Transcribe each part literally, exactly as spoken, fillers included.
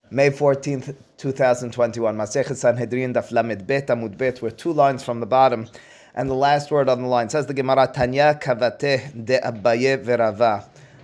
May fourteenth, twenty twenty-one. Masechet Sanhedrin Daf Lamed Bet Amud Bet. We're two lines from the bottom, and the last word on the line says the Gemara Tanya Kavateh de Abaye Verava.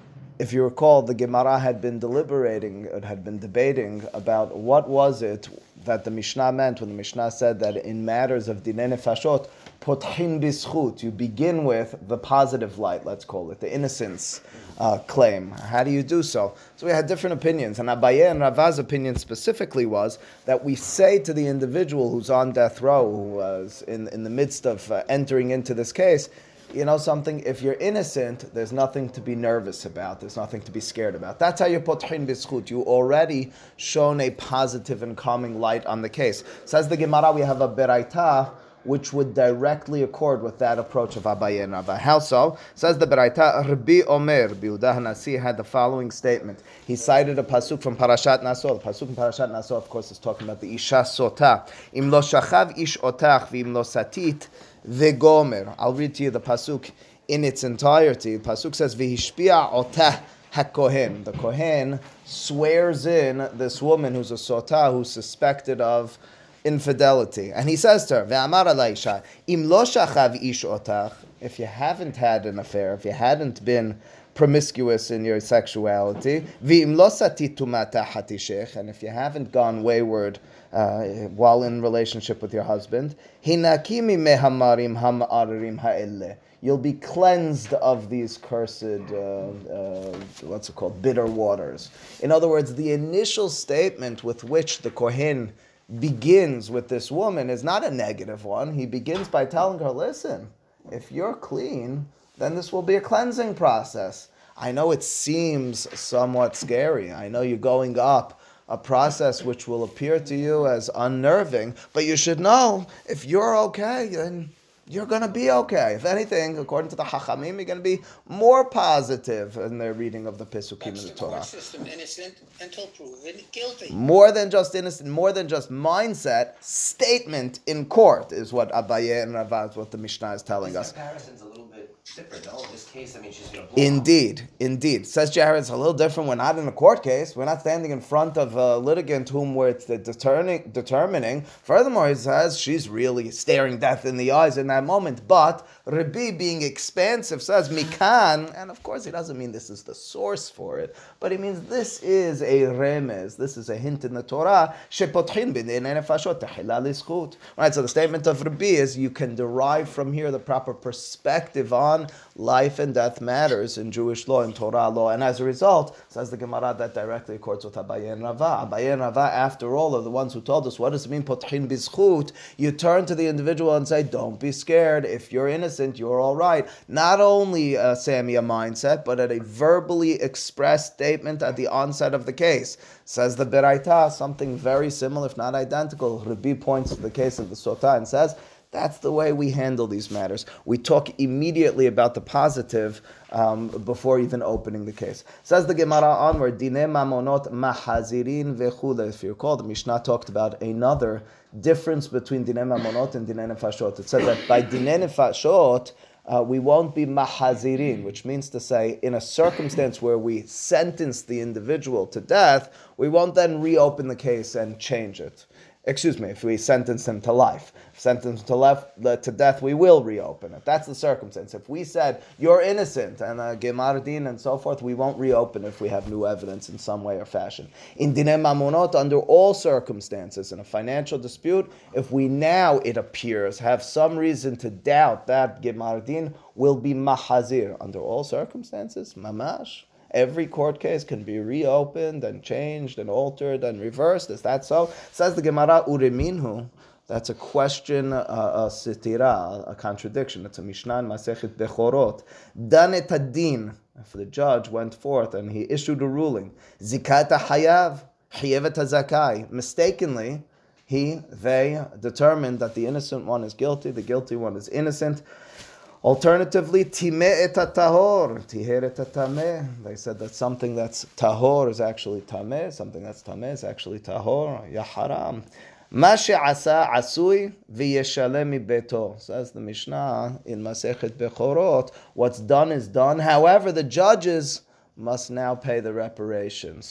If you recall, the Gemara had been deliberating, it had been debating about what was it that the Mishnah meant when the Mishnah said that in matters of dinei nefashot, pothin bischut, you begin with the positive light, let's call it, the innocence uh, claim. How do you do so? So we had different opinions, and Abaye and Rava's opinion specifically was that we say to the individual who's on death row, who was in, in the midst of uh, entering into this case, you know something, if you're innocent, there's nothing to be nervous about. There's nothing to be scared about. That's how you pothin bischut. You already shown a positive and calming light on the case. Says the Gemara, we have a beraita which would directly accord with that approach of Abaye and Rava. How so? Says the beraita, Rabbi Omer, Rabbi Yehuda HaNasi had the following statement. He cited a pasuk from Parashat Naso. The pasuk in Parashat Naso, of course, is talking about the Isha Sota. Im lo shachav ish otach v'im lo satit v'gomer. I'll read to you the pasuk in its entirety. The pasuk says, V'hishpia otah hakohen. The kohen swears in this woman who's a sota, who's suspected of infidelity. And he says to her, Ve'amar alaisha, im lo shachav ish otach, if you haven't had an affair, if you hadn't been promiscuous in your sexuality, v'im lo satit tumata hatishech, and if you haven't gone wayward uh, while in relationship with your husband, hinakimi mehamarim hamarim ha'elle, you'll be cleansed of these cursed, uh, uh, what's it called, bitter waters. In other words, the initial statement with which the Kohen begins with this woman is not a negative one. He begins by telling her, listen, if you're clean, then this will be a cleansing process. I know it seems somewhat scary. I know you're going up a process which will appear to you as unnerving, but you should know, if you're okay, then you're going to be okay. If anything, according to the Hachamim, you're going to be more positive in their reading of the Pesukim in the Torah. That's the court system, innocent until proven guilty. More than just innocent, more than just mindset, statement in court is what Abaye and Rava, what the Mishnah is telling This us. comparison's a little bit different, no? In this case, I mean, she's going to blow Indeed, indeed. Says Jared, it's a little different. We're not in a court case. We're not standing in front of a litigant whom we're determining. determining. Furthermore, he says she's really staring death in the eyes in that moment. But Rabbi, being expansive, says mikan, and of course he doesn't mean this is the source for it, but he means this is a remez, this is a hint in the Torah, shepotchin b'dinei nefashot tehila lischut. Right, so the statement of Rabbi is you can derive from here the proper perspective on life and death matters in Jewish law and Torah law, and as a result, says the Gemara, that directly accords with Abaye and Rava. Abaye and Rava, after all, are the ones who told us what does it mean potchin bischut. You turn to the individual and say, don't be scared. If you're innocent, you're all right. Not only a Samia mindset, but at a verbally expressed statement at the onset of the case. Says the Beraita, something very similar, if not identical. Rabbi points to the case of the Sota and says, that's the way we handle these matters. We talk immediately about the positive um, before even opening the case. Says the Gemara onward, Dinei mamonot mahazirin vechule. If you recall, the Mishnah talked about another difference between Dinei mamonot and Dinei nefashot. It said that by Dinei nefashot, Uh, we won't be mahazirin, which means to say, in a circumstance where we sentence the individual to death, we won't then reopen the case and change it. Excuse me, if we sentence him to life. If sentence to life, to death, we will reopen it. That's the circumstance. If we said, you're innocent, and uh, gemar din and so forth, we won't reopen if we have new evidence in some way or fashion. In dinei mamonot, under all circumstances, in a financial dispute, if we now, it appears, have some reason to doubt that gemar din will be mahazir. Under all circumstances, mamash. Every court case can be reopened and changed and altered and reversed. Is that so? Says the Gemara, Ureminhu. That's a question, uh, a sitira, a contradiction. It's a Mishnah in Masechet Bechorot. Dan et hadin. If the judge went forth and he issued a ruling, Zikat hayav, Hiyevet hazakai. Mistakenly, he, they determined that the innocent one is guilty, the guilty one is innocent. Alternatively, timeh et tahor, tiher et tameh. They said that something that's tahor is actually tameh, something that's tameh is actually tahor, ya haram. Ma she'asa asui v'yeshalem mibeto. Says the Mishnah in Masechet Bechorot, what's done is done. However, the judges must now pay the reparations.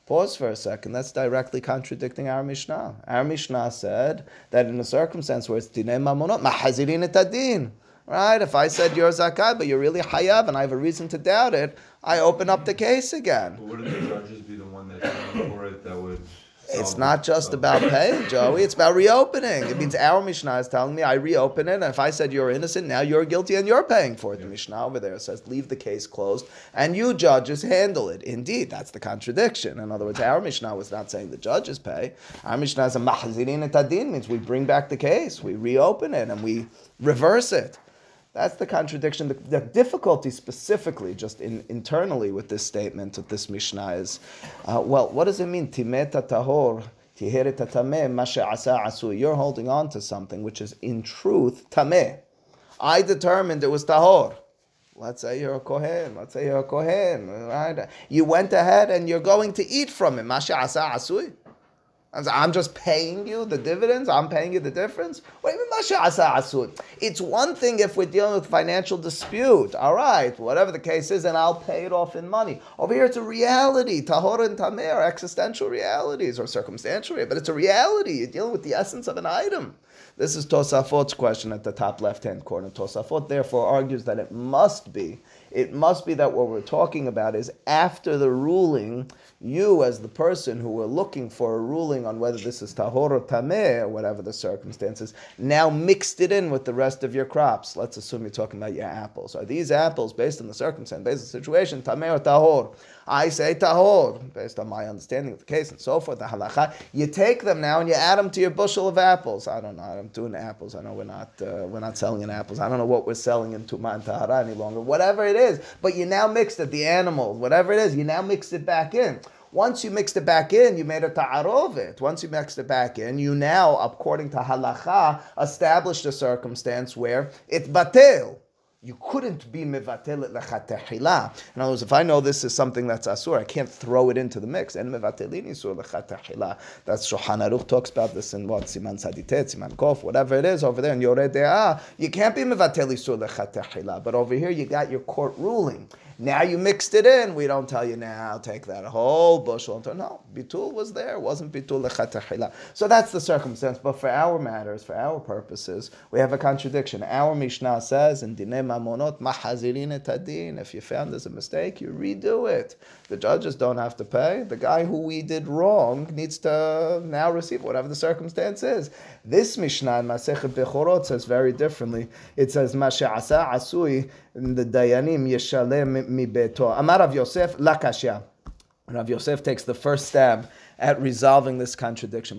Pause for a second. That's directly contradicting our Mishnah. Our Mishnah said that in a circumstance where it's dinei mamonot, mahazirin et adin. Right? If I said you're zakat, but you're really hayav, and I have a reason to doubt it, I open up the case again. But wouldn't the judges be the one that's paying for it that would... It's not just about paying, Joey. It's about reopening. It means our Mishnah is telling me I reopen it, and if I said you're innocent, now you're guilty and you're paying for it. The Mishnah over there says leave the case closed, and you judges handle it. Indeed, that's the contradiction. In other words, our Mishnah was not saying the judges pay. Our Mishnah is a mahzirin et adin, means we bring back the case, we reopen it, and we reverse it. That's the contradiction. The, the difficulty specifically, just in, internally with this statement, with this Mishnah is, uh, well, what does it mean? Timeta tahor, tiheret tameh, mashe asa asu. You're holding on to something which is in truth tameh. I determined it was tahor. Let's say you're a kohen. Let's say you're a kohen. Right? You went ahead and you're going to eat from it. Mashe asa asui. I'm just paying you the dividends. I'm paying you the difference. What do you mean, Masha Asa Asud? It's one thing if we're dealing with financial dispute. All right, whatever the case is, and I'll pay it off in money. Over here, it's a reality. Tahor and Tameh are existential realities or circumstantial, but it's a reality. You're dealing with the essence of an item. This is Tosafot's question at the top left-hand corner. Tosafot therefore argues that it must be, it must be that what we're talking about is after the ruling, you as the person who were looking for a ruling on whether this is tahor or tameh, or whatever the circumstances, now mixed it in with the rest of your crops. Let's assume you're talking about your apples. Are these apples, based on the circumstance, based on the situation, tameh or tahor? I say tahor, based on my understanding of the case and so forth, the halacha. You take them now and you add them to your bushel of apples. I don't know, I'm doing apples. I know we're not uh, we're not selling in apples. I don't know what we're selling in Tumah and Tahara any longer. Whatever it is, but you now mixed it, the animal, whatever it is, you now mixed it back in. Once you mixed it back in, you made a ta'arovit. Once you mixed it back in, you now, according to halacha, established a circumstance where it's batel. You couldn't be mevatel lechatechila. In other words, if I know this is something that's asur, I can't throw it into the mix. And mevatelin isur lechatechila. That's Shulchan Aruch talks about this in what Siman Saditet, Siman Kof, whatever it is over there in Yoreh De'ah. You can't be mevatel isur lechatechila. But over here, you got your court ruling. Now you mixed it in. We don't tell you now, take that whole bushel. No, bitul was there. It wasn't bitul lechatechila. So that's the circumstance. But for our matters, for our purposes, we have a contradiction. Our Mishnah says in Dinei Mamonot, mahazirin et adin. If you found there's a mistake, you redo it. The judges don't have to pay. The guy who we did wrong needs to now receive whatever the circumstance is. This Mishnah in Masechet Bechorot says very differently. It says, Mashe asa asui, the Dayanim yeshalem mi beto. Amar Rav Yosef lakashya. Rav Yosef takes the first stab at resolving this contradiction.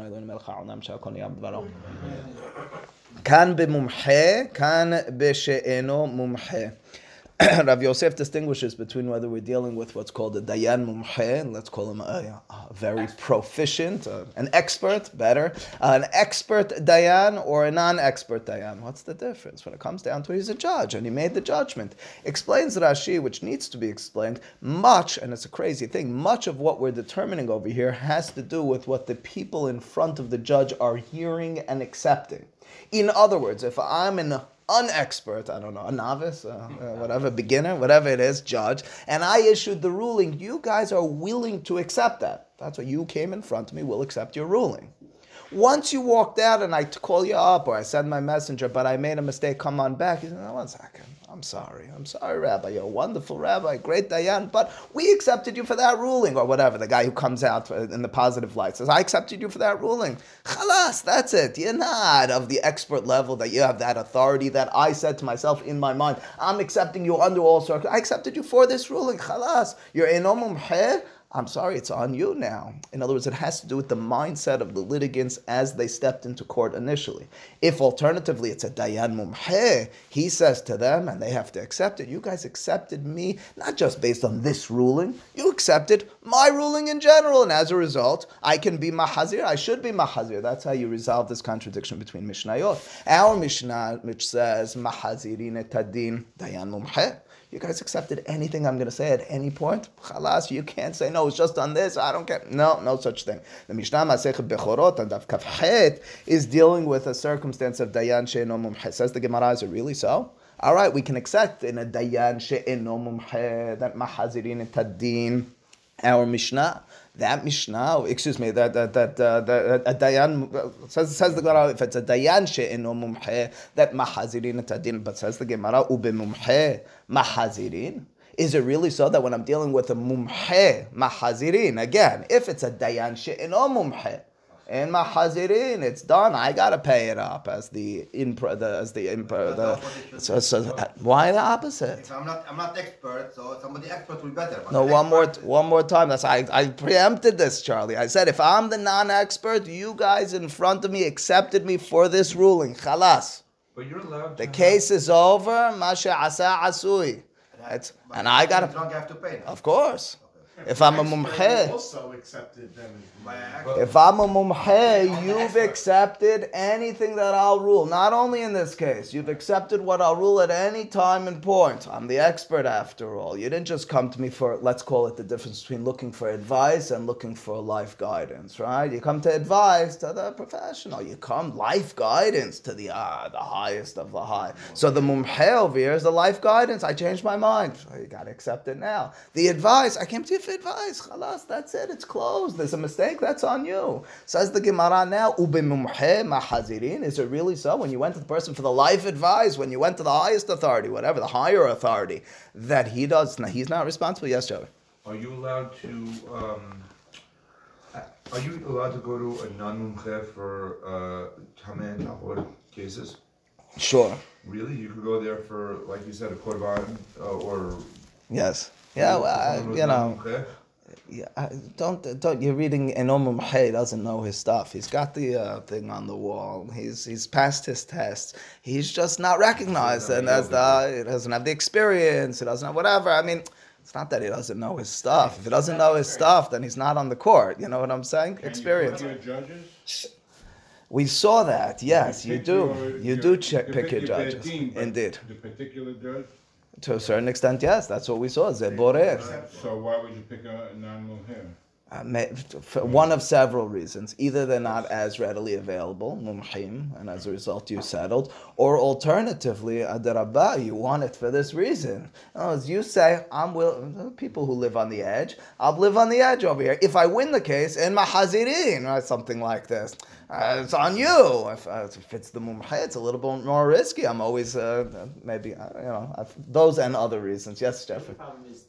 Kan b'mumhe, kan b'she'eno mumhe. Rav Yosef distinguishes between whether we're dealing with what's called a dayan mumche, and let's call him a, a very proficient, uh, an expert, better, uh, an expert dayan or a non-expert dayan. What's the difference? When it comes down to it, he's a judge, and he made the judgment. Explains Rashi, which needs to be explained, much, and it's a crazy thing, much of what we're determining over here has to do with what the people in front of the judge are hearing and accepting. In other words, if I'm an unexpert, I don't know, a novice, uh, uh, whatever, beginner, whatever it is, judge, and I issued the ruling, you guys are willing to accept that. That's why you came in front of me, we'll accept your ruling. Once you walked out and I call you up or I send my messenger, but I made a mistake, come on back. You say, no, one second. I'm sorry. I'm sorry, Rabbi. You're a wonderful Rabbi, great Dayan, but we accepted you for that ruling, or whatever. The guy who comes out in the positive light says, I accepted you for that ruling. Khalas, that's it. You're not of the expert level that you have that authority that I said to myself in my mind, I'm accepting you under all circumstances. I accepted you for this ruling. Khalas. You're enom mumhe. I'm sorry, it's on you now. In other words, it has to do with the mindset of the litigants as they stepped into court initially. If alternatively it's a dayan mumhe, he says to them, and they have to accept it, you guys accepted me, not just based on this ruling, you accepted my ruling in general, and as a result, I can be mahazir, I should be mahazir. That's how you resolve this contradiction between Mishnayot. Our Mishnah, which says, mahazirin et adin, dayan mumhe, you guys accepted anything I'm going to say at any point? Chalas, you can't say, no, it's just on this, I don't care. No, no such thing. The Mishnah Masechet Bechorot and Daf Kaf Het is dealing with a circumstance of Dayan She'eno Mumche. Says the Gemara, is it really so? All right, we can accept in a Dayan She'eno Mumche that Mahazirin et Adin, our Mishnah, That Mishnah, excuse me, that that that uh, that a dayan says says the Gemara, if it's a dayan she'eno mumhe, that mahazirin tadin, but says the Gemara ube mumhe mahazirin. Is it really so that when I'm dealing with a mumhe mahazirin, again, if it's a dayan she'eno mumhe and mahazirin, it's done. I gotta pay it up as the impro, the as the impro, the. So, so why the opposite? If I'm not, I'm not expert, so somebody expert will be better. But No, the one more, expert- one more time. That's I, I preempted this, Charlie. I said if I'm the non-expert, you guys in front of me accepted me for this ruling. Chalas. But you're allowed to The have- case is over. Masha asa asui. It's, but and I if gotta, it's wrong, I have to pay. now. of course. If I'm a mumhe, Also accepted them as My the if I'm a mumhe, you've accepted anything that I'll rule. Not only in this case, you've accepted what I'll rule at any time and point. I'm the expert after all. You didn't just come to me for, let's call it the difference between looking for advice and looking for life guidance, right? You come to advice to the professional. You come life guidance to the uh, the highest of the high. So the mumhe over here is the life guidance. I changed my mind. So you got to accept it now. The advice, I came to you for advice. Khalas, that's it. It's closed. There's a mistake. That's on you. Says the Gemara now. Ube mumhe mahazirin. Is it really so? When you went to the person for the life advice, when you went to the highest authority, whatever the higher authority, that he does. He's not responsible. Yes, Joey. Are you allowed to, um, are you allowed to go to a non-mumche for, uh, tameh and tahor cases? Sure. Really? You could go there for, like you said, a korban, uh, or... Yes. Yeah. Well, I, someone who's you know. non-mumche? Yeah, I- don't don't. You're reading Enom Mumhe doesn't know his stuff. He's got the uh, thing on the wall. He's he's passed his tests. He's just not recognized, and as the he doesn't have the experience. He doesn't have whatever. I mean, it's not that he doesn't know his stuff. If he doesn't know his stuff, then he's not on the court. You know what I'm saying? Experience. Your judges? We saw that. Yes, you pick do. your- You your- do check, you pick your your judges. team, but Indeed. The particular judge? To a certain extent, yes. That's what we saw. Zeborer. So why would you pick a non-mumhir? Uh, may- for one of several reasons. Either they're not as readily available, mumhim, and as a result you settled, or alternatively, adarabah, you want it for this reason. As you say, I'm will people who live on the edge, I'll live on the edge over here. If I win the case, in mahazirin, right, something like this, uh, it's on you. If, uh, if it's the mumhe, it's a little bit more risky. I'm always, uh, maybe, uh, you know, I've, those and other reasons. Yes, The Jeffrey? problem is,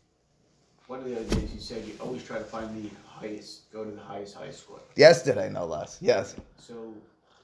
one of the other days you said you always try to find the highest, go to the highest, highest score. Yesterday, no less. Yes. So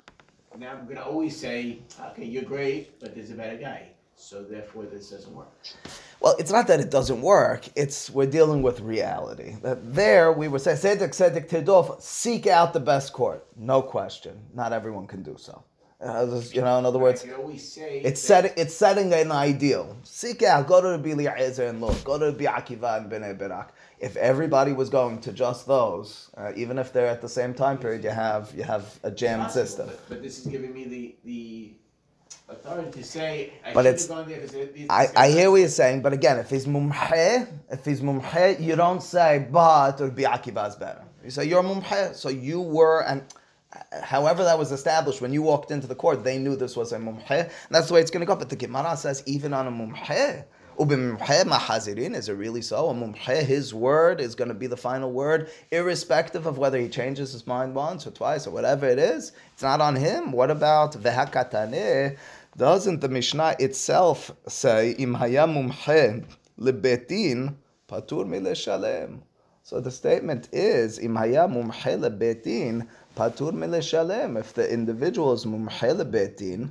now I'm gonna always say, okay, you're great, but there's a better guy. So therefore, this doesn't work. Well, it's not that it doesn't work. It's we're dealing with reality. That there we would say, Sedek Sedek Tidov, seek out the best court. No question. Not everyone can do so. Uh, this- you know, in other words, I can always say it's that- setting it's setting an ideal. Seek out, go to the Bili Ezer and look, go to the Bi'akiva and Bnei Barak. If everybody was going to just those, uh, even if they're at the same time period, you have you have a jammed possible, system. But, but this is giving me the the authority to say I But should it's- have gone there because these. I, I hear what you're saying, but again, if he's mumhe, if he's mumhe, you don't say, but or Bi'akiva is better. You say, you're mumhe, so you were, and uh, however that was established, when you walked into the court, they knew this was a mumhe, and that's the way it's going to go. But the Gemara says, even on a mumhe, ubimumhe mahazirin, is it really so? A mumhe, his word is going to be the final word, irrespective of whether he changes his mind once or twice or whatever it is. It's not on him. What about vehakataneh? Doesn't the Mishnah itself say, Im haya mumche lebetin patur mileshalem? So the statement is, Im haya mumche lebetin patur mileshalem. If the individual is mumche lebetin,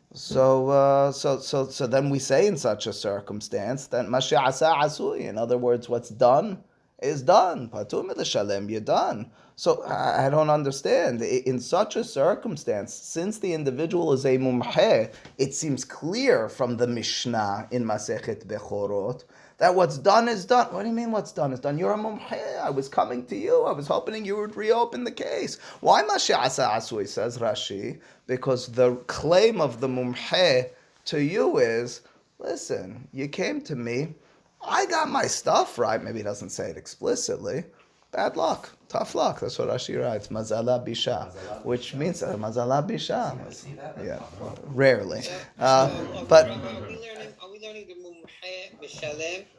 so, uh, so, so, so then we say in such a circumstance that mashe asa asui. In other words, what's done is done. Patur mileshalem, you're done. So I I don't understand. I- In such a circumstance, since the individual is a mumhe, it seems clear from the Mishnah in Masechet Bechorot that what's done is done. What do you mean what's done is done? You're a mumhe. I was coming to you. I was hoping you would reopen the case. Why mashe asa asui, says Rashi? Because the claim of the mumhe to you is, listen, you came to me, I got my stuff right. Maybe he doesn't say it explicitly. Bad luck, tough luck. That's what Rashi writes. Mazala bisha, which means uh, mazala bisha. See that? Yeah, rarely. So, Uh, so, but are we learning? Are we learning the mumhe b'shalem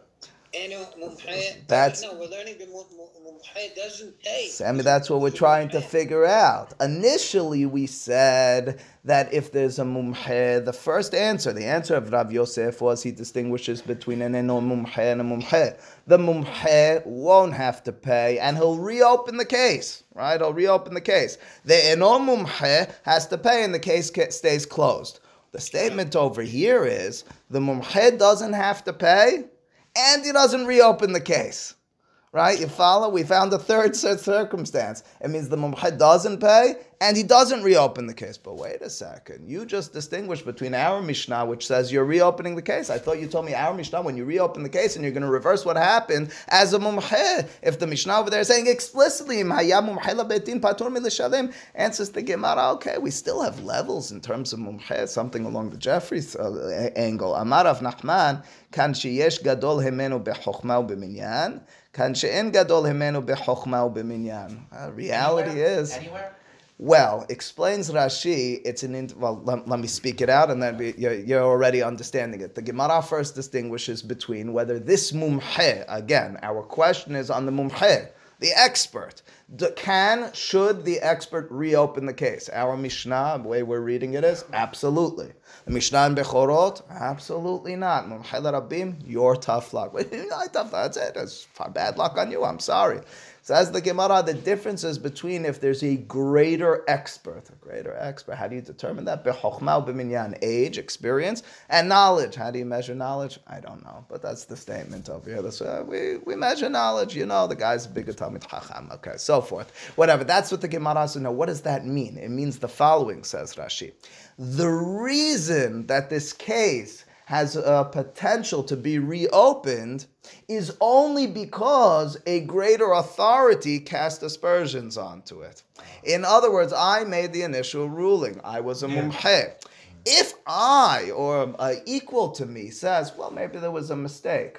Eno mumche. That's- No, we're learning the mu- mu- mumche doesn't pay. Sammy, that's what we're trying to figure out. Initially, we said that if there's a mumhe, the first answer, the answer of Rav Yosef was he distinguishes between an eno mumhe and a mumhe. The mumhe won't have to pay, and he'll reopen the case, right? He'll reopen the case. The eno mumhe has to pay, and the case ca- stays closed. The statement over here is the mumhe doesn't have to pay, and he doesn't reopen the case. Right? You follow? We found a third cir- circumstance. It means the mumche doesn't pay and he doesn't reopen the case. But wait a second. You just distinguished between our Mishnah, which says you're reopening the case. I thought you told me our Mishnah, when you reopen the case and you're going to reverse what happened as a mumche. If the Mishnah over there is saying explicitly, "Im haya mumche labetin patur milishalem," answers the Gemara, okay, we still have levels in terms of mumche, something along the Jeffries uh, angle. Amar Rav Nachman, kan sheyesh gadol hemenu bechokma u'beminyan. Kan she'en gadol himenu bechokma u'beminyan. Uh, Reality Anywhere? is, Anywhere? well, explains Rashi, it's an, int- well, let, let me speak it out and then we, you're, you're already understanding it. The Gemara first distinguishes between whether this mumche, again, our question is on the mumche, the expert. D- Can, should the expert reopen the case? Our Mishnah, the way we're reading it is, absolutely. The Mishnah in Bechorot, absolutely not. Mumche Rabim, your tough luck. Not tough luck, that's it. That's bad luck on you, I'm sorry. Says the Gemara, the difference is between if there's a greater expert, a greater expert, how do you determine that? Bechokhma b'minyan, age, experience, and knowledge. How do you measure knowledge? I don't know, but that's the statement over here. That's, uh, we, we measure knowledge, you know, the guy's a bigger Talmid Chacham, okay, so forth. Whatever, that's what the Gemara says. Now, what does that mean? It means the following, says Rashi. The reason that this case has a potential to be reopened is only because a greater authority cast aspersions onto it. In other words, I made the initial ruling. I was a mumche. If I, or uh, equal to me, says, well, maybe there was a mistake.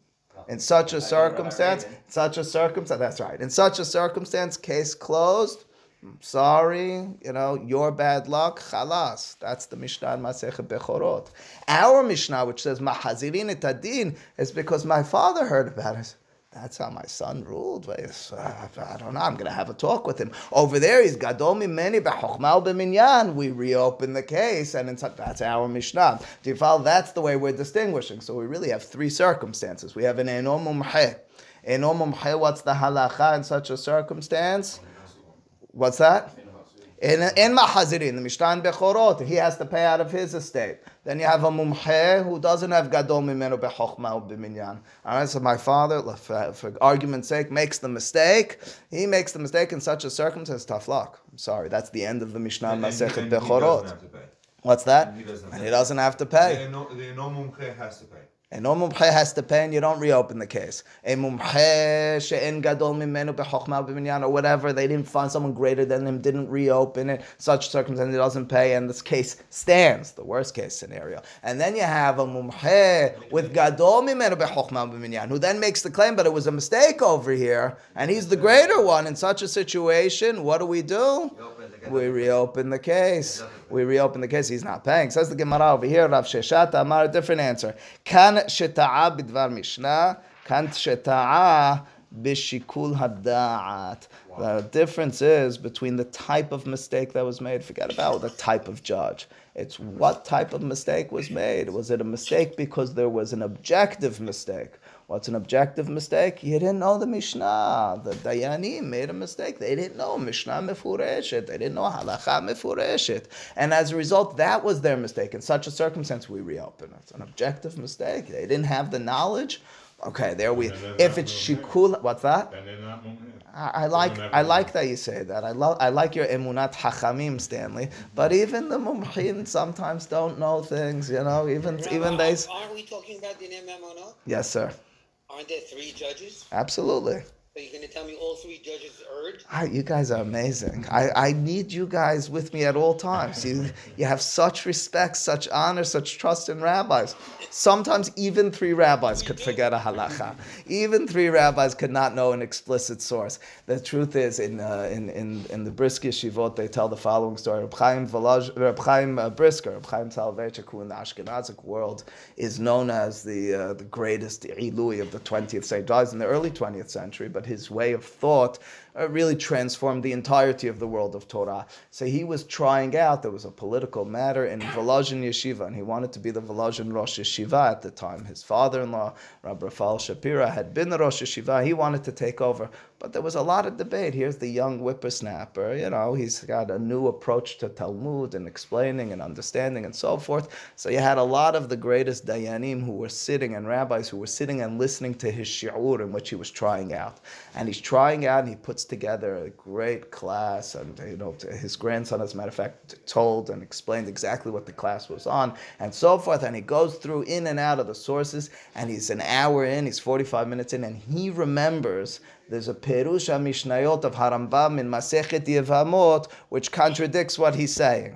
In such a circumstance, such a circumstance, that's right. In such a circumstance, case closed. Sorry, you know, your bad luck, chalas. That's the Mishnah in Masechet Bechorot. Our Mishnah, which says Mahazirin et adin, is because my father heard about it. That's how my son ruled. I don't know, I'm going to have a talk with him. Over there, he's Gadol Mimeni B'Chokhma B'Minyan. We reopen the case, and in such, that's our Mishnah. Do you follow? That's the way we're distinguishing. So we really have three circumstances. We have an Eno Mumche. Eno Mumche, what's the halacha in such a circumstance? What's that? In in Mahazirin, the Mishnah in Bechorot, he has to pay out of his estate. Then you have a mumche who doesn't have gadol mimenu bechokma u'b'minyan. All right, so my father, for, for argument's sake, makes the mistake. He makes the mistake in such a circumstance. Tough luck. I'm sorry. That's the end of the Mishnah in Masechet Bechorot. What's that? And he doesn't have And to he pay. doesn't have to pay. The no- the no mumche has to pay. A no mumche has to pay and you don't reopen the case. A mumche she'en gadol mimenu bechokma b'minyan or whatever, they didn't find someone greater than him, didn't reopen it, such circumstance he doesn't pay, and this case stands, the worst case scenario. And then you have a mumche with gadol mimenu bechokma b'minyan, who then makes the claim, but it was a mistake over here, and he's the greater one. In such a situation, what do we do? We reopen the case. We reopen the case. He's not paying. Says the Gemara over here, Rav Sheshat Amar, a different answer. Kan sheta'a bidvar Mishnah, kan sheta'a bishikul hada'at. The difference is between the type of mistake that was made. Forget about the type of judge. It's what type of mistake was made. Was it a mistake because there was an objective mistake? What's an objective mistake? You didn't know the Mishnah. The Dayanim made a mistake. They didn't know Mishnah Mefureshet. They didn't know Halacha Mefureshet. And as a result, that was their mistake. In such a circumstance, we reopen. It's an objective mistake. They didn't have the knowledge. Okay, there we. If it's shikul, what's that? Then they're not mumche. I, I like I like that you say that. I love I like your emunat hachamim, Stanley. But even the mumchin sometimes don't know things. You know, even Rabbi, even they. Aren't we talking about the Nememonot? Yes, sir. Aren't there three judges? Absolutely. Are you going to tell me all three judges erred? Ah, you guys are amazing. I, I need you guys with me at all times. You, you have such respect, such honor, such trust in rabbis. Sometimes even three rabbis could forget a halacha. Even three rabbis could not know an explicit source. The truth is, in uh, in, in, in the Brisker Yeshivot, they tell the following story. Reb Chaim, Volozh, Reb Chaim uh, Brisker, Reb Chaim Soloveitchik, who in the Ashkenazic world is known as the uh, the greatest Ilui of the twentieth century, dies in the early twentieth century, but his way of thought uh, really transformed the entirety of the world of Torah. So he was trying out, there was a political matter in Volozhin Yeshiva, and he wanted to be the Volozhin Rosh Yeshiva at the time. His father-in-law, Rabbi Rafael Shapira, had been the Rosh Yeshiva. He wanted to take over, but there was a lot of debate. Here's the young whippersnapper, you know, he's got a new approach to Talmud and explaining and understanding and so forth. So you had a lot of the greatest Dayanim who were sitting, and rabbis who were sitting and listening to his shi'ur in which he was trying out. And he's trying out, and he puts together a great class, and you know, his grandson, as a matter of fact, told and explained exactly what the class was on, and so forth. And he goes through in and out of the sources, and he's an hour in, he's forty-five minutes in, and he remembers there's a Perush HaMishnayot of Harambam in Masechet Yevamot, which contradicts what he's saying.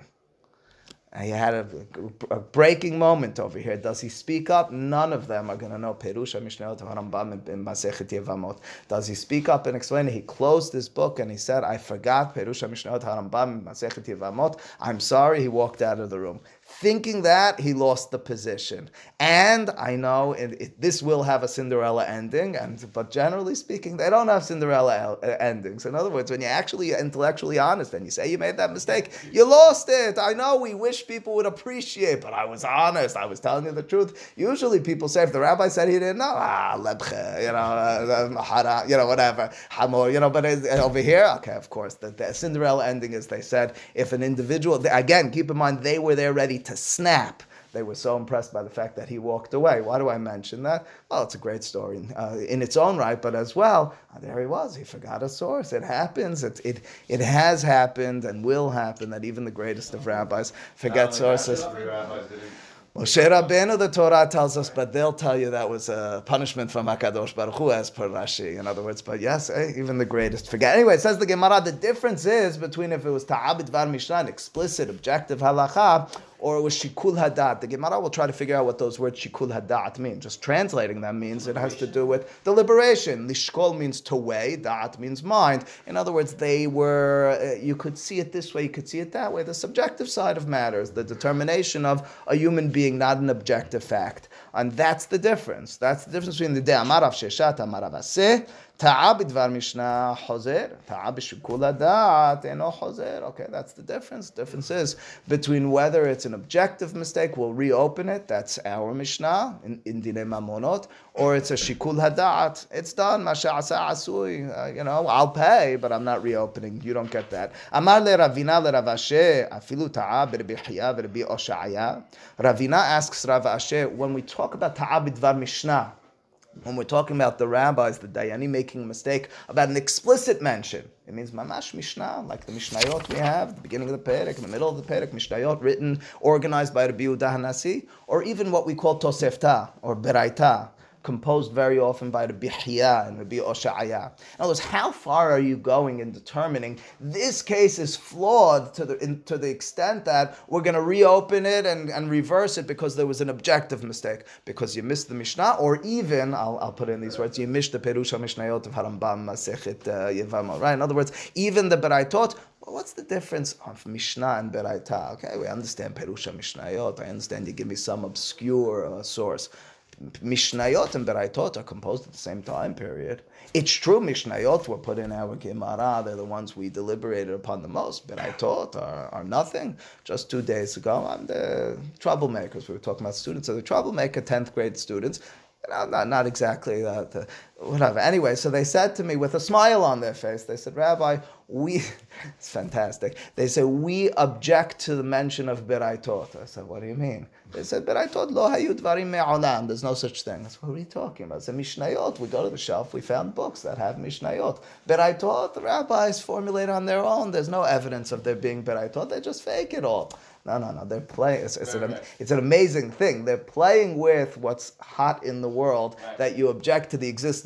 And he had a, a breaking moment over here. Does he speak up? None of them are going to know Perush HaMishnayot of Harambam in Masechet Yevamot. Does he speak up and explain it? He closed his book and he said, I forgot Perush HaMishnayot Harambam in Masechet Yevamot. I'm sorry. He walked out of the room. Thinking that, he lost the position. And I know it, it, this will have a Cinderella ending, and but generally speaking, they don't have Cinderella el- endings. In other words, when you're actually intellectually honest and you say you made that mistake, you lost it. I know we wish people would appreciate, but I was honest. I was telling you the truth. Usually people say, if the rabbi said he didn't know, ah, lebche, you know, uh, hara, you know, whatever, hamor, you know, but it, over here, okay, of course, the, the Cinderella ending is, they said, if an individual, again, keep in mind, they were there ready to snap. They were so impressed by the fact that he walked away. Why do I mention that? Well, it's a great story uh, in its own right, but as well, uh, there he was. He forgot a source. It happens. It, it it has happened and will happen that even the greatest of rabbis forget sources. Moshe Rabbeinu, the Torah tells us, but they'll tell you that was a punishment from HaKadosh Baruch Hu, as per Rashi, in other words. But yes, eh, even the greatest forget. Anyway, it says the Gemara, the difference is between if it was Ta'abit Var Mishnah, an explicit, objective halacha, or it was Shikul Hadat. The Gemara will try to figure out what those words Shikul Hadat mean. Just translating them means it has to do with deliberation. Lishkol means to weigh, Dat means mind. In other words, they were, uh, you could see it this way, you could see it that way. The subjective side of matters, the determination of a human being, not an objective fact. And that's the difference. That's the difference between the De Amarav Sheshat, Amarav Aseh, Ta'a b'dvar Mishnah Hozer, Ta'a b'shikul hadat eno Hozer. Okay, that's the difference. The difference is between whether it's an objective mistake, we'll reopen it, that's our Mishnah in, in Dinei Mamonot, or it's a shikul hadat, it's done, Masha asa asui, uh, you know, I'll pay, but I'm not reopening. You don't get that. Amar le Ravina le Rav Asher, afilu ta'a b'Rabbi Chiya v'Rabbi Oshaya. Ravina asks Rav Asher, when we talk about ta'a b'dvar Mishnah, when we're talking about the rabbis, the Dayani making a mistake about an explicit mention, it means mamash Mishnah, like the Mishnayot we have, the beginning of the Perek, in the middle of the Perek, Mishnayot written, organized by Rabbi Yehuda Hanasi, or even what we call Tosefta, or Beraita, composed very often by Rabbi Chiya and Rabbi Oshaya. In other words, how far are you going in determining this case is flawed to the in, to the extent that we're going to reopen it and, and reverse it because there was an objective mistake, because you missed the Mishnah, or even, I'll, I'll put it in these words, you missed the Perush HaMishnayot of Harambam Masechet Yevamot, right? In other words, even the Beraitot, well, what's the difference of Mishnah and Beraita? Okay, we understand Perush HaMishnayot, I understand you give me some obscure uh, source. Mishnayot and Beraitot are composed at the same time period. It's true, Mishnayot were put in our Gemara. They're the ones we deliberated upon the most. Beraitot are, are nothing. Just two days ago, I'm the troublemakers. We were talking about students. So the troublemaker, tenth grade students, you know, not, not exactly that, uh, whatever. Anyway, so they said to me with a smile on their face, they said, Rabbi, we, it's fantastic. They said, we object to the mention of Beraitot. I said, what do you mean? They said, Beraitot lo hayu dvarim me'olam. There's no such thing. I said, what are you talking about? I said, Mishnayot. We go to the shelf, we found books that have Mishnayot. Beraitot, the rabbis formulate on their own. There's no evidence of there being Beraitot. They just fake it all. No, no, no. They're playing. It's, it's, an, it's an amazing thing. They're playing with what's hot in the world, that you object to the existence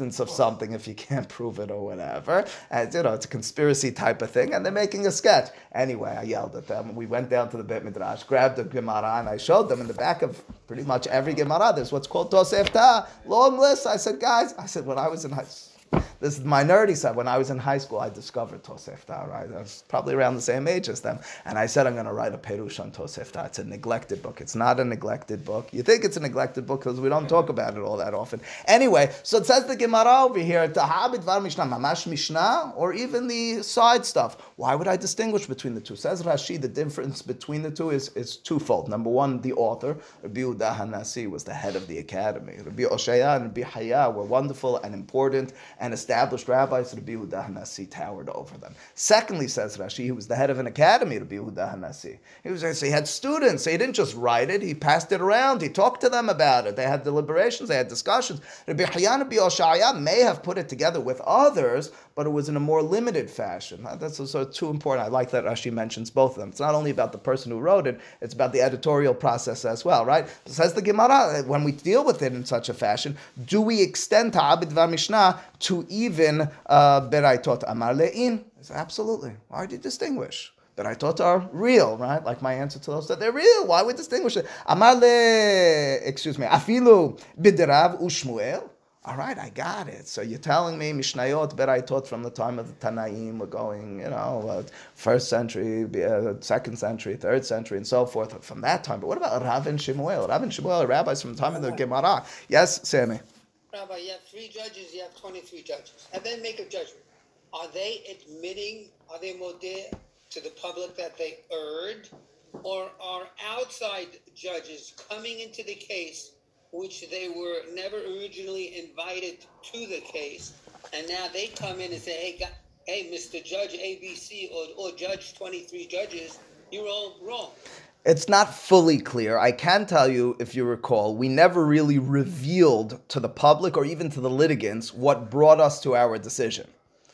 existence of something if you can't prove it or whatever. And, you know, it's a conspiracy type of thing, and they're making a sketch. Anyway, I yelled at them. We went down to the Beit Midrash, grabbed the Gemara, and I showed them in the back of pretty much every Gemara, there's what's called Tosefta. Long list. I said, guys, I said, when I was in high school, this is my nerdy side. When I was in high school, I discovered Tosefta, right? I was probably around the same age as them. And I said, I'm going to write a Perush on Tosefta. It's a neglected book. It's not a neglected book. You think it's a neglected book because we don't talk about it all that often. Anyway, so it says the Gemara over here, Tahabit var Mishnah, Mamash Mishnah, or even the side stuff. Why would I distinguish between the two? Says Rashi, the difference between the two is, is twofold. Number one, the author, Rabbi Yehuda Hanasi, was the head of the academy. Rabbi Oshaya and Rabbi Haya were wonderful and important and established rabbis. Rabbi Yehuda Hanasi towered over them. Secondly, says Rashi, he was the head of an academy, Rabbi Yehuda Hanasi. He was so he had students. So he didn't just write it. He passed it around. He talked to them about it. They had deliberations. They had discussions. Rabbi Haya and Rabbi Oshaya may have put it together with others, but it was in a more limited fashion. That's also too important. I like that Rashi mentions both of them. It's not only about the person who wrote it, it's about the editorial process as well, right? It says the Gemara, when we deal with it in such a fashion, do we extend Ta'abit var Mishnah to even uh, Beraitot Amar Le'in? Absolutely. Why do you distinguish? Beraitot are real, right? Like my answer to those that they're real. Why would we distinguish it? Amar Le, excuse me, Afilu Biderav Ushmuel. All right, I got it. So you're telling me Mishnayot, Beraitot from the time of the Tanaim were going, you know, uh, first century, uh, second century, third century, and so forth from that time. But what about Rav and Shemuel? Rav and Shemuel are rabbis from the time of the Gemara. Yes, Sammy? Rabbi, you have three judges, you have twenty-three judges. And then make a judgment. Are they admitting, are they modeh to the public that they erred? Or are outside judges coming into the case which they were never originally invited to the case, and now they come in and say, hey, God, hey, Mister Judge A B C, or, or Judge twenty-three judges, you're all wrong. It's not fully clear. I can tell you, if you recall, we never really revealed to the public or even to the litigants what brought us to our decision.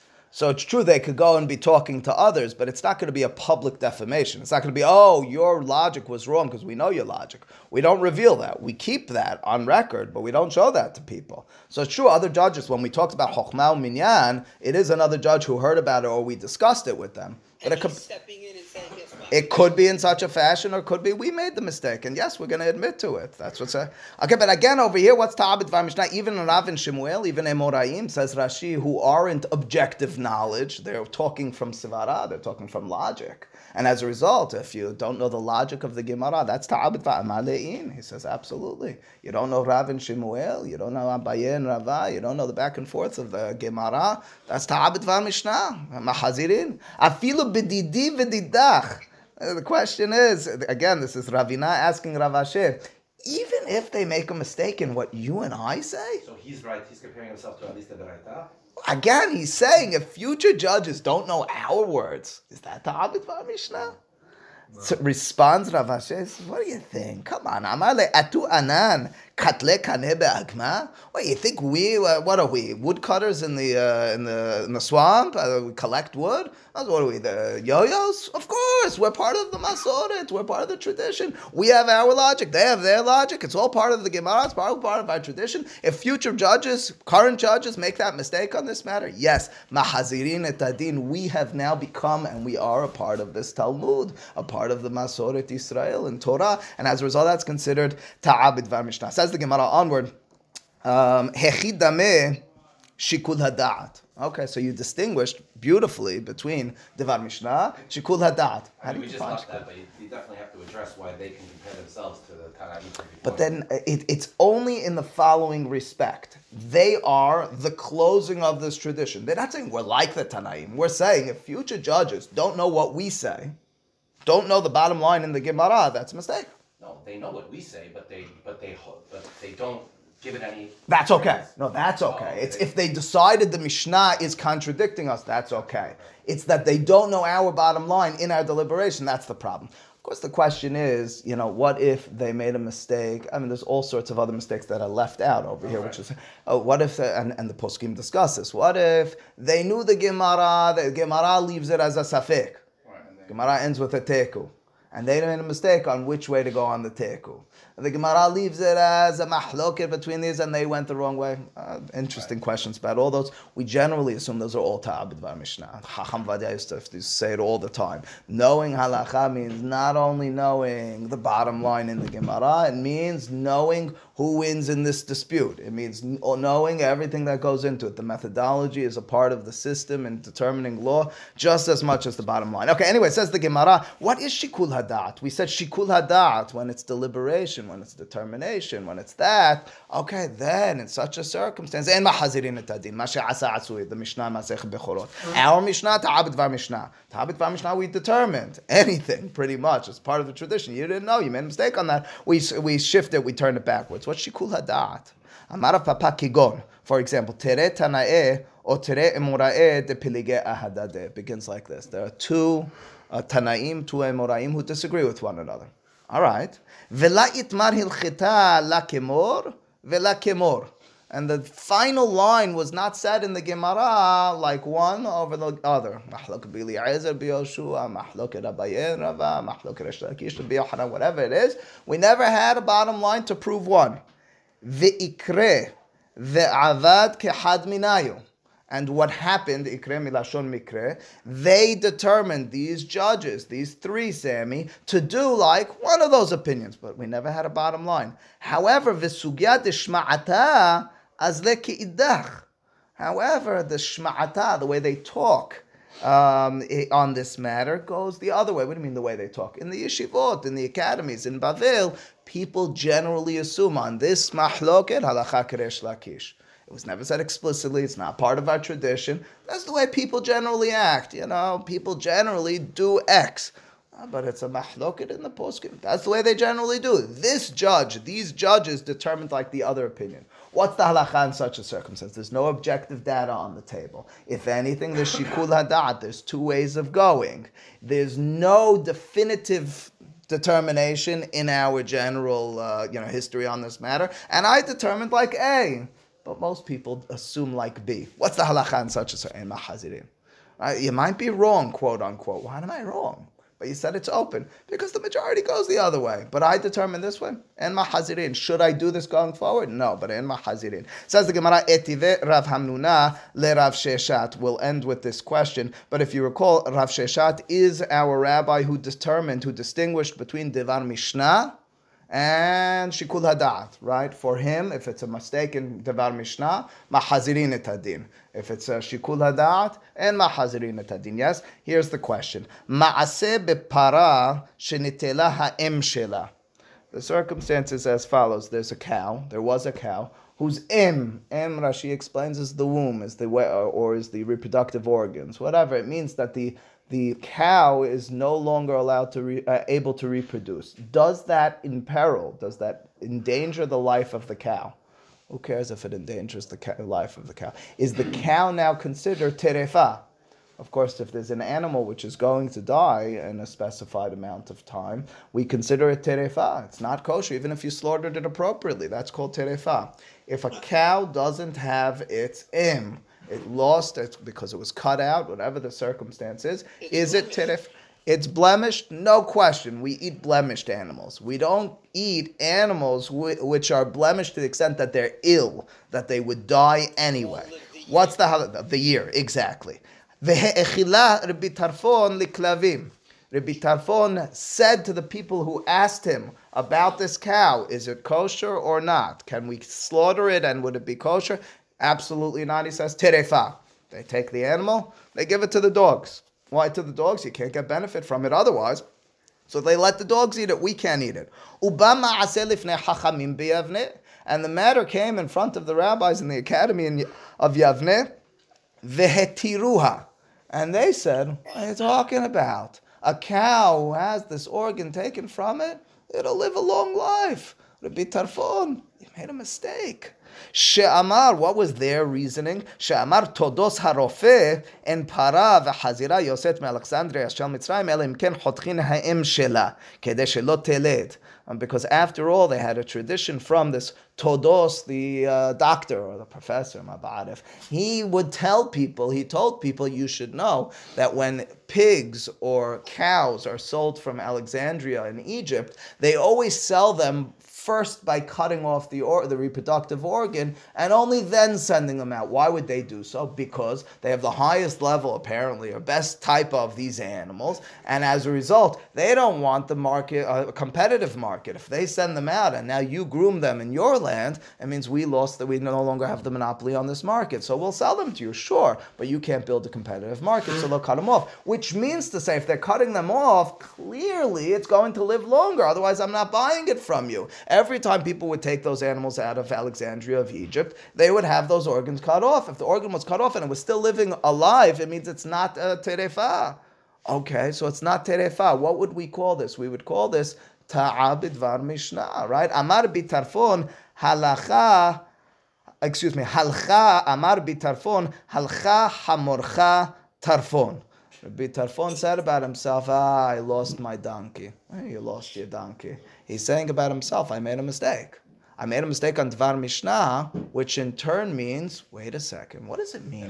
So it's true they could go and be talking to others, but it's not going to be a public defamation. It's not going to be, oh, your logic was wrong because we know your logic. We don't reveal that. We keep that on record, but we don't show that to people. So it's true, other judges, when we talked about Chokhmah Minyan, it is another judge who heard about it or we discussed it with them. But And it could, he's stepping in and saying, yes, well, it could be in such a fashion, or it could be we made the mistake. And yes, we're going to admit to it. That's what's a, okay. But again, over here, what's Ta'abit var Mishnah? Even Rav and Shemuel, even Emoraim, says Rashi, who aren't objective knowledge, they're talking from Sivara, they're talking from logic. And as a result, if you don't know the logic of the Gemara, that's Ta'abit var Amar Le'in. He says, absolutely. You don't know Rav and Shemuel, you don't know Abaye and Rava, you don't know the back and forth of the Gemara. That's Ta'abit var Mishnah. Mahazirin. Afilu b'didi v'didach. The question is, again, this is Ravina asking Rav Asher, even if they make a mistake in what you and I say, So he's right, he's comparing himself to at least the Beraita. again, he's saying if future judges don't know our words, is that Ta'abit var Mishnah? So responds Rav Asher, says, what do you think? Come on, Amar le atu anan katle kaneh be'agma. What you think we? Uh, what are we? Woodcutters in the uh, in the in the swamp? Uh, we collect wood. What are we? The yo-yos? Of course, we're part of the Masoret. We're part of the tradition. We have our logic. They have their logic. It's all part of the Gemara. It's part, part of our tradition. If future judges, current judges, make that mistake on this matter, yes, mahazirin et adin. We have now become and we are a part of this Talmud, a part of the Masoret Israel and Torah, and as a result, that's considered Ta'abit var Mishnah. Says the Gemara onward, Hechid dameh shikul hada'at. Okay, so you distinguished beautifully between Devar Mishnah, Shikul Hadat. I mean, we just left that, but you, you definitely have to address why they can compare themselves to the Tanaim. But then it, it's only in the following respect. They are the closing of this tradition. They're not saying we're like the Tanaim. We're saying if future judges don't know what we say, don't know the bottom line in the Gemara, that's a mistake. No, they know what we say, but they but they but they don't give it any. That's okay. No, that's okay. It's if they decided the Mishnah is contradicting us, that's okay. It's that they don't know our bottom line in our deliberation. That's the problem. Of course, the question is, you know, what if they made a mistake? I mean, there's all sorts of other mistakes that are left out over here, which is, oh, what if, and, and the poskim discuss this, what if they knew the Gemara, the Gemara leaves it as a safek. Gemara ends with a teku. And they made a mistake on which way to go on the teku. The Gemara leaves it as a mahloket between these, and they went the wrong way. Uh, interesting questions about all those. We generally assume those are all ta'abid var Mishnah. Chacham Vadia used to say it all the time. Knowing halacha means not only knowing the bottom line in the Gemara, it means knowing who wins in this dispute. It means knowing everything that goes into it. The methodology is a part of the system in determining law just as much as the bottom line. Okay, anyway, says the Gemara, what is shikul hadat? We said shikul hadat when it's deliberation, when it's determination, when it's that. Okay, then in such a circumstance, en mahazirin etadin, ma she'asa asui, the Mishnah Masech Bechorot. Our Mishnah, ta'abit var Mishnah. Ta'abit var Mishnah, we determined anything pretty much. It's part of the tradition. You didn't know, you made a mistake on that. We we shift it, we turn it backwards. What's shikul hadat? Amar papa kigon. For example, tere tanae or tere emora'e de pilige ahadade. Begins like this. There are two uh, tanaim, two emoraim who disagree with one another. All right. Vela itmar hilchita la kemor vela kemor. And the final line was not said in the Gemara like one over the other. Mahlok b'Eliezer b'Yoshua, mahlok Abaye Rava, mahlok Resh Lakish b'Yochanan, whatever it is. We never had a bottom line to prove one. Ve'ikre ve'avad kehad minayu. And what happened, ikre milashon mikre, they determined, these judges, these three, Sammy, to do like one of those opinions, but we never had a bottom line. However, v'sugya deshma'ata azle ki'idach. However, the shma'ata, the way they talk um, on this matter, goes the other way. What do you mean the way they talk? In the yeshivot, in the academies, in Bavel, people generally assume on this mahloket halacha keresh lakish. It was never said explicitly. It's not part of our tradition. That's the way people generally act. You know, people generally do X. Uh, but it's a mahloket in the poskim. That's the way they generally do it. This judge, these judges determined like the other opinion. What's the halacha in such a circumstance? There's no objective data on the table. If anything, there's shikul hadat. There's two ways of going. There's no definitive determination in our general uh, you know, history on this matter. And I determined like A. But most people assume like B. What's the halacha in such a certain mahazirin? Right? You might be wrong, quote unquote. Why am I wrong? But you said it's open because the majority goes the other way. But I determine this way. En mahazirin. Should I do this going forward? No, but en mahazirin. Says the Gemara, etive Rav Hamnuna le Rav Sheshat. We'll end with this question. But if you recall, Rav Sheshat is our rabbi who determined, who distinguished between Devar Mishnah and shikul hadat, right? For him, if it's a mistake in devar mishnah, mahazirin et hadin. If it's a shikul hadat, and mahazirin et hadin. Yes. Here's the question: Maaseh bepara shenitela ha'em shela. The circumstance is as follows: There's a cow. There was a cow whose em, em Rashi explains is the womb, is the way, or is the reproductive organs, whatever. It means that the the cow is no longer allowed to re, uh, able to reproduce. Does that imperil? Does that endanger the life of the cow? Who cares if it endangers the ca- life of the cow? Is the cow now considered terefa? Of course, if there's an animal which is going to die in a specified amount of time, we consider it terefa. It's not kosher, even if you slaughtered it appropriately. That's called terefa. If a cow doesn't have its im, it lost it because it was cut out, whatever the circumstance is. Is it teref? It's blemished? No question. We eat blemished animals. We don't eat animals wh- which are blemished to the extent that they're ill, that they would die anyway. What's the halacha? The year, exactly. Ve'echilah Rabbi Tarfon liklavim. Rabbi Tarfon said to the people who asked him about this cow, is it kosher or not? Can we slaughter it and would it be kosher? Absolutely not. He says, terefa. They take the animal, they give it to the dogs. Why to the dogs? You can't get benefit from it otherwise. So they let the dogs eat it. We can't eat it. And the matter came in front of the rabbis in the academy of Yavne. Vehetiruha. And they said, what are you talking about? A cow who has this organ taken from it, it'll live a long life. Rabbi Tarfon, you made a mistake. She'amar, what was their reasoning? She'amar todos harofe en para v'hazira yoset me'Alexandria shel Mitzrayim elim ken chotchin ha'em shela kedei shelo teled. um, because after all, they had a tradition from this Todos, the uh, doctor or the professor, Mabarif. He would tell people, he told people, you should know that when pigs or cows are sold from Alexandria in Egypt, they always sell them first by cutting off the or, the reproductive organ and only then sending them out. Why would they do so? Because they have the highest level, apparently, or best type of these animals, and as a result, they don't want the market, a competitive market. If they send them out and now you groom them in your land, it means we lost that we no longer have the monopoly on this market. So we'll sell them to you, sure, but you can't build a competitive market, so they'll cut them off. Which means to say, if they're cutting them off, clearly it's going to live longer. Otherwise, I'm not buying it from you. Every time people would take those animals out of Alexandria of Egypt, they would have those organs cut off. If the organ was cut off and it was still living alive, it means it's not a terefa. Okay, so it's not terefa. What would we call this? We would call this ta'a bidvar mishnah, right? Amar bitarfon halacha, excuse me, halcha amar bitarfon halcha hamorcha tarfon. Rabbi Tarfon said about himself, ah, I lost my donkey. Hey, you lost your donkey. He's saying about himself, I made a mistake. I made a mistake on Dvar Mishnah, which in turn means, wait a second, what does it mean?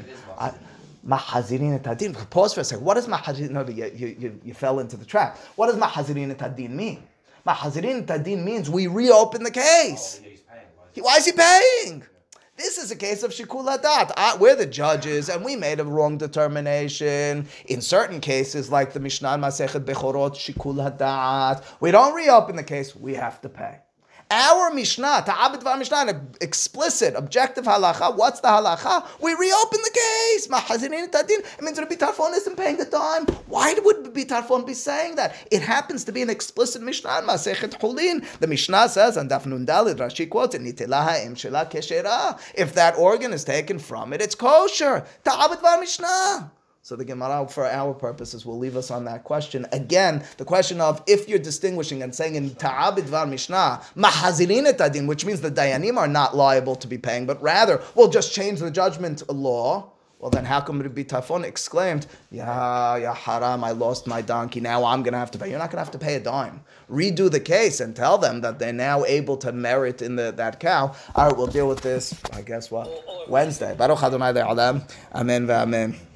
Mahazirin etadin. Pause for a second. What does mahazirin? No, you, you, you, you fell into the trap. What does mahazirin etadin mean? Mahazirin etadin means we reopen the case. Oh, Why is he paying? This is a case of shikul hadat. Uh, we're the judges, and we made a wrong determination. In certain cases, like the Mishnah Masechet Bechorot, shikul hadat, we don't reopen the case. We have to pay. Our Mishnah, Ta'abit Var Mishnah, an explicit, objective halacha. What's the halacha? We reopen the case. Mahazirin tadin. It means Rabbi Tarfon isn't paying the dime. Why would Rabbi Tarfon be saying that? It happens to be an explicit Mishnah. Masechet Hulin. The Mishnah says, and Daf Nun Daled, Rashi quotes, "Nitelaha em shela keshera." If that organ is taken from it, it's kosher. Ta'abit Var Mishnah. So the Gemara, for our purposes, will leave us on that question. Again, the question of if you're distinguishing and saying in Ta'abit Var Mishnah, Mahazirin etadin, which means the Dayanim are not liable to be paying, but rather we'll just change the judgment law. Well, then how come Rabbi Tarfon exclaimed, Ya, ya haram, I lost my donkey, now I'm going to have to pay. You're not going to have to pay a dime. Redo the case and tell them that they're now able to merit in the, that cow. All right, we'll deal with this, I guess, what? Wednesday. Baruch Adonai Le'olam. Amen v'amen.